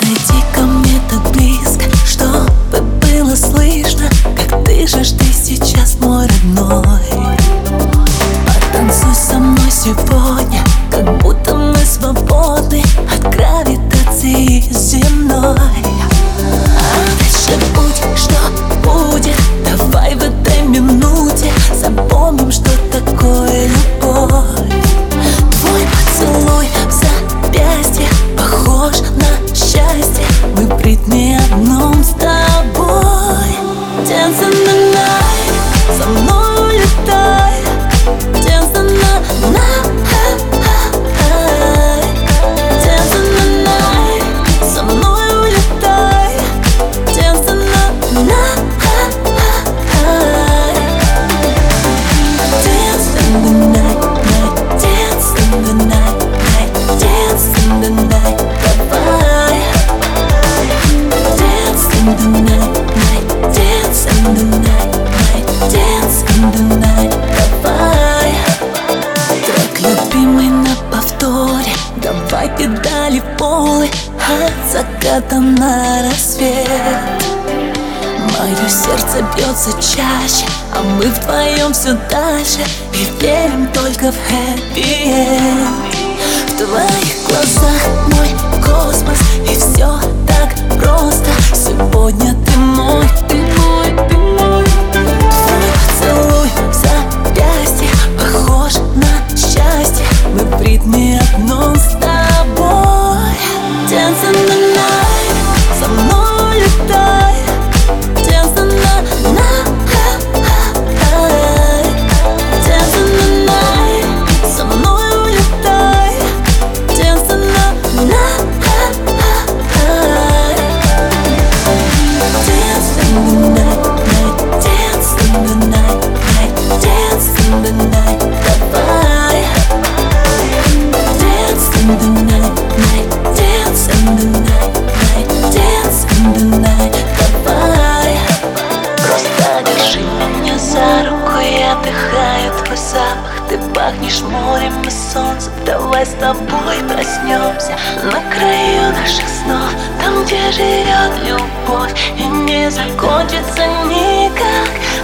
Подойди ко мне так близко, чтобы было слышно, как дышишь ты сейчас, мой родной. Потанцуй со мной сегодня, как будто мы свободны от гравитации земной. А дальше будь, что будет, давай в этой минуте запомним, что такое любовь. Твой поцелуй в запястье похож на счастье, мы в ритме одном с тобой. Dance in the night, со мной улетай. Dance in the night, dance in the night, со мной улетай. Dance in the night, dance in the night, dance in the night, dance in the night, давай. Dance in the night, dance in the night, dance in the night, давай. Трек любимый на повторе, давай педали в полы от заката на рассвет. Мое сердце бьется чаще, а мы вдвоем все дальше и верим только в happy end. В твоих глазах мой космос, и все так просто. Сегодня ты мой, ты мой, ты мой. Твой поцелуй в запястье похож на счастье, мы в ритме одном с тобой. Dance in the night, со мной улетай. Dance in the night, dance in the night, со мной улетай. Dance in the night, dance in the night, dance in the night, dance in the night, давай. Dance in the night, dance in the night, dance in the night, давай. Просто держи меня за руку, я вдыхаю твой запах. Ты пахнешь морем и солнцем, давай с тобой проснемся на краю наших снов, там, где живет любовь и не закончится никак.